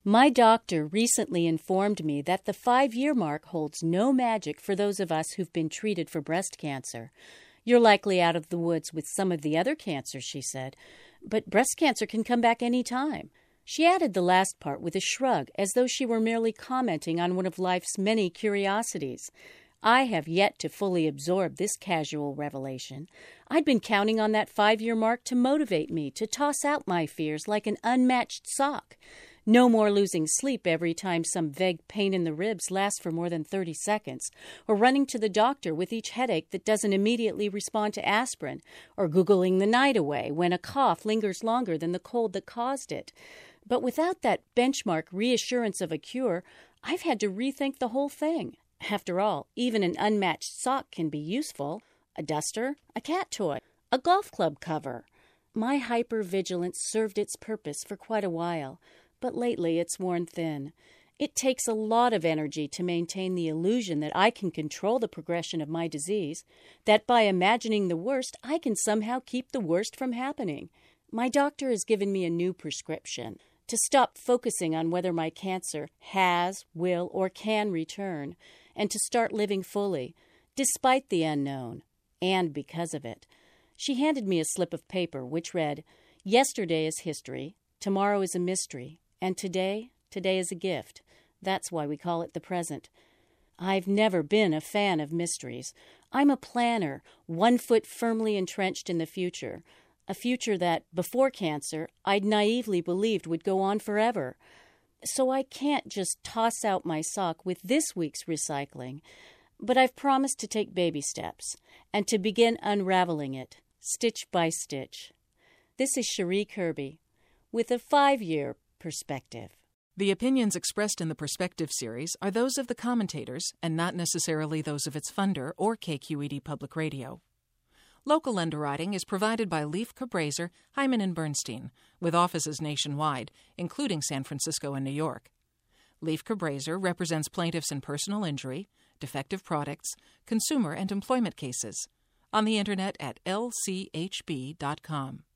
My doctor recently informed me that the 5-year mark holds no magic for those of us who've been treated for breast cancer. You're likely out of the woods with some of the other cancers, she said, but breast cancer can come back any time. She added the last part with a shrug, as though she were merely commenting on one of life's many curiosities. I have yet to fully absorb this casual revelation. I'd been counting on that 5-year mark to motivate me to toss out my fears like an unmatched sock. No more losing sleep every time some vague pain in the ribs lasts for more than 30 seconds, or running to the doctor with each headache that doesn't immediately respond to aspirin, or Googling the night away when a cough lingers longer than the cold that caused it. But without that benchmark reassurance of a cure, I've had to rethink the whole thing. After all, even an unmatched sock can be useful. A duster, a cat toy, a golf club cover. My hypervigilance served its purpose for quite a while, but lately it's worn thin. It takes a lot of energy to maintain the illusion that I can control the progression of my disease, that by imagining the worst, I can somehow keep the worst from happening. My doctor has given me a new prescription: to stop focusing on whether my cancer has, will, or can return, and to start living fully, despite the unknown, and because of it. She handed me a slip of paper which read, "Yesterday is history, tomorrow is a mystery, and today is a gift. That's why we call it the present." I've never been a fan of mysteries. I'm a planner, 1 foot firmly entrenched in the future. A future that, before cancer, I'd naively believed would go on forever. So I can't just toss out my sock with this week's recycling. But I've promised to take baby steps, and to begin unraveling it, stitch by stitch. This is Cherie Kirby, with a 5-year perspective. The opinions expressed in the Perspective series are those of the commentators and not necessarily those of its funder or KQED Public Radio. Local underwriting is provided by Leif Cabraser, Hyman & Bernstein, with offices nationwide, including San Francisco and New York. Leif Cabraser represents plaintiffs in personal injury, defective products, consumer and employment cases. On the Internet at lchb.com.